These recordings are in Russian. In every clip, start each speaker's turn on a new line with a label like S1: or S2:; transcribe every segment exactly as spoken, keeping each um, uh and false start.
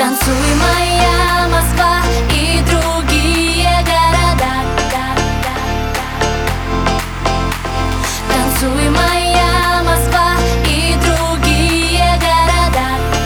S1: Танцуй, моя Москва и другие города. Танцуй, моя Москва и другие города.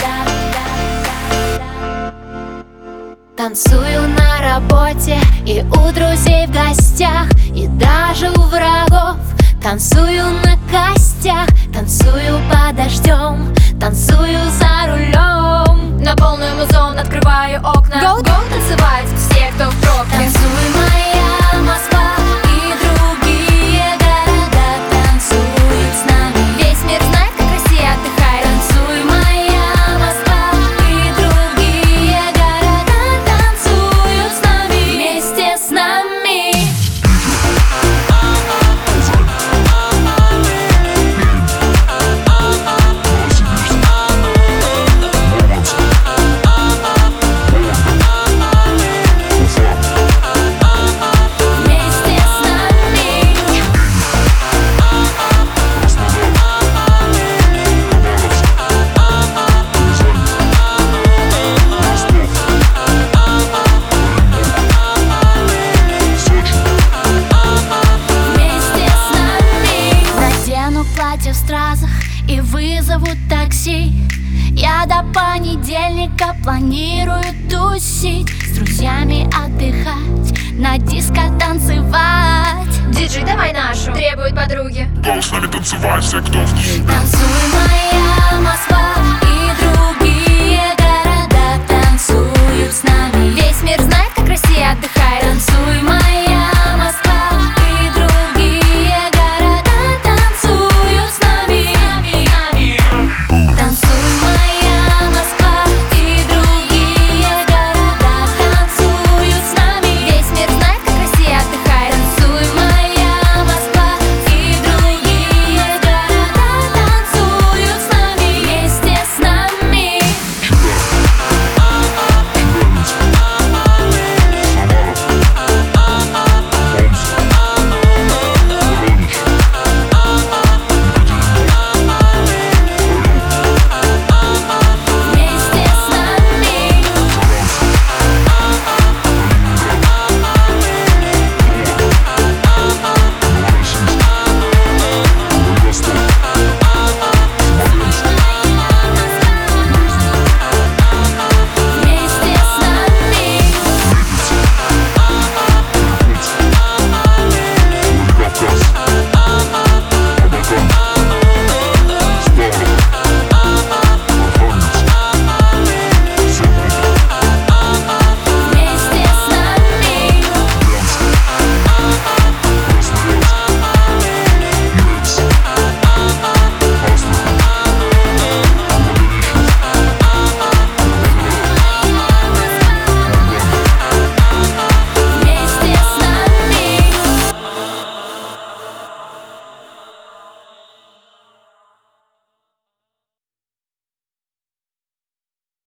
S1: Танцую на работе и у друзей в гостях, и даже у врагов. Танцую на костях, танцую под дождем, танцую за рулем.
S2: На полную музон открываю окна.
S1: Go,
S2: go танцевать все, кто в пробке.
S1: Танцуй, моя Москва и другие города танцуют с нами.
S2: Весь мир знает, как Россия отдыхает.
S1: Танцуй, моя Москва и другие города танцуют с нами, вместе с нами. В стразах и вызову такси. Я до понедельника планирую тусить, с друзьями отдыхать, на диско танцевать.
S2: Диджей, давай нашу, требуют подруги.
S3: Go с нами танцевать все, кто в
S1: Танцуй, моя Москва